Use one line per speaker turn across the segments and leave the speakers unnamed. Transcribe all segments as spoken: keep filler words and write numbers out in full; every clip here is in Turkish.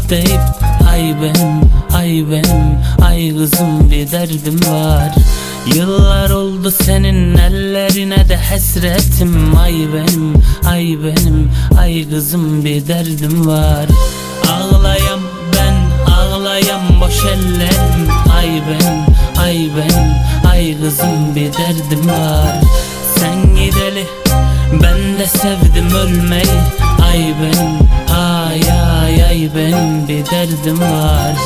deyip ay benim, ay benim, ay kızım bir derdim var. Yıllar oldu senin ellerine de hasretim. Ay benim, ay benim, ay kızım bir derdim var. Ağlayam ben, ağlayam boş ellerim. Ay benim, ay benim, ay kızım bir derdim var. Sen gideli ben de sevdim ölmeyi. Ay benim, ay ay ay benim bir derdim var.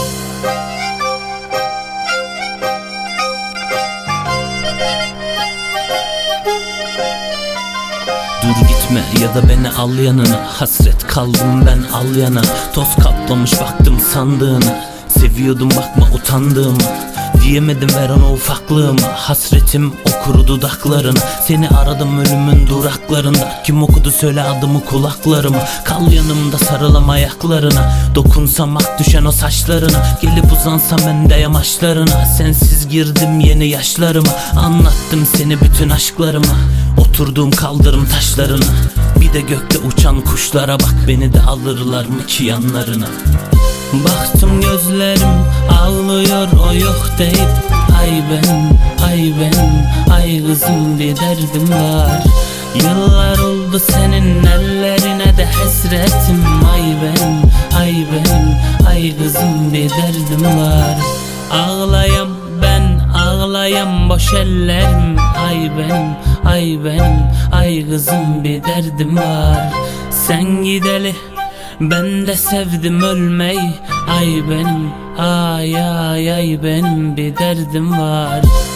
Dur gitme ya da beni al yanına. Hasret kaldım ben al yana. Toz kaplamış baktım sandığına. Seviyordum bakma utandığıma. Diyemedim ver ona ufaklığıma. Hasretim o kuru dudaklarına. Seni aradım ölümün duraklarında. Kim okudu söyle adımı kulaklarıma. Kal yanımda sarılam ayaklarına. Dokunsam ak düşen o saçlarına. Gelip uzansam ben de yamaçlarına. Sensiz girdim yeni yaşlarıma. Anlattım seni bütün aşklarıma. Oturduğum kaldırım taşlarına. Bir de gökte uçan kuşlara bak. Beni de alırlar mı ki yanlarına. Baktım gözlerim ağlıyor o yok deyip ay benim, ay benim, ay kızım bir derdim var. Yıllar oldu senin ellerine de hasretim. Ay benim, ay benim, ay kızım bir derdim var. Ağlayam ben, ağlayam boş ellerim. Ay benim, ay benim, ay kızım bir derdim var. Sen gideli ben de sevdim ölmeyi. Ay benim, ay ay ay benim bir derdim var.